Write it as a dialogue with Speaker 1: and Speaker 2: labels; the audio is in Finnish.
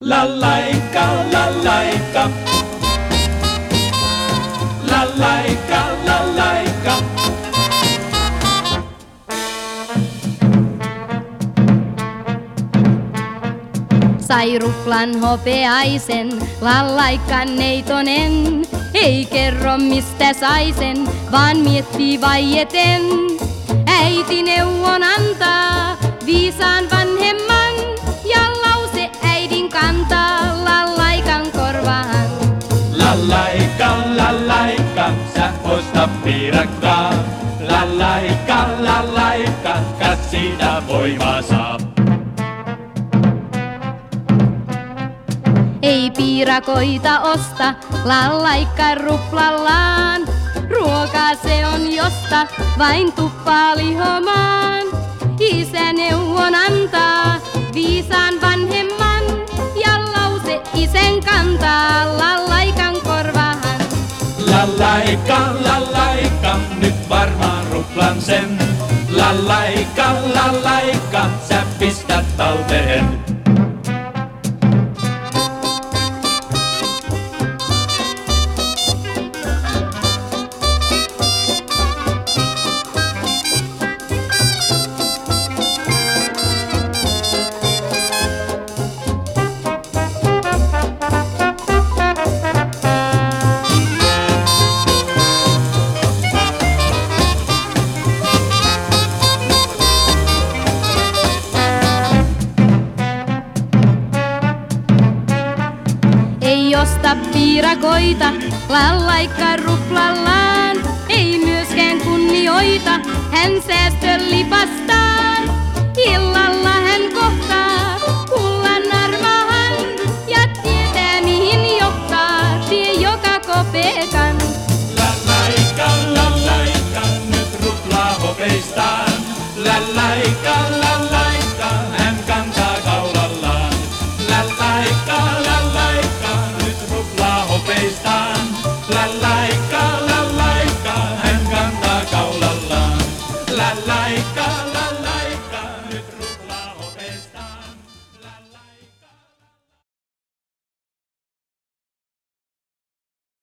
Speaker 1: Lalaika, lalaika. Lalaika, lalaika.
Speaker 2: Sai ruplan hopeaisen, lallaikan neitonen. Ei kerro mistä sai sen, vaan miettii vaieten. Äiti neuvon antaa viisaan vanhemman, ja lause äidin kantaa lallaikan korvaan.
Speaker 1: Lalaika, lalaika, sä osta piirakkaa. Lalaika, lalaika, kas siitä voimaa saa.
Speaker 2: Ei piirakoita osta, lalaikka ruplallaan. Ruokaa se on josta, vain tuppaa lihomaan. Isä neuvon antaa viisaan vanhemman, ja lause isän kantaa lallaikan korvaan.
Speaker 1: Lalaika, lalaika, nyt varmaan ruplan sen. Lalaika, lalaika, sä pistät talteen.
Speaker 2: Ei osta piirakoita, lalaikka ruplallaan. Ei myöskään kunnioita, hän säästölipastaan. Illalla hän kohtaa kullan armaahan, ja tietää mihin johtaa tie joka kopeekan.
Speaker 1: Lalaika, lalaika, nyt ruplaa hopeistaan. Lalaika,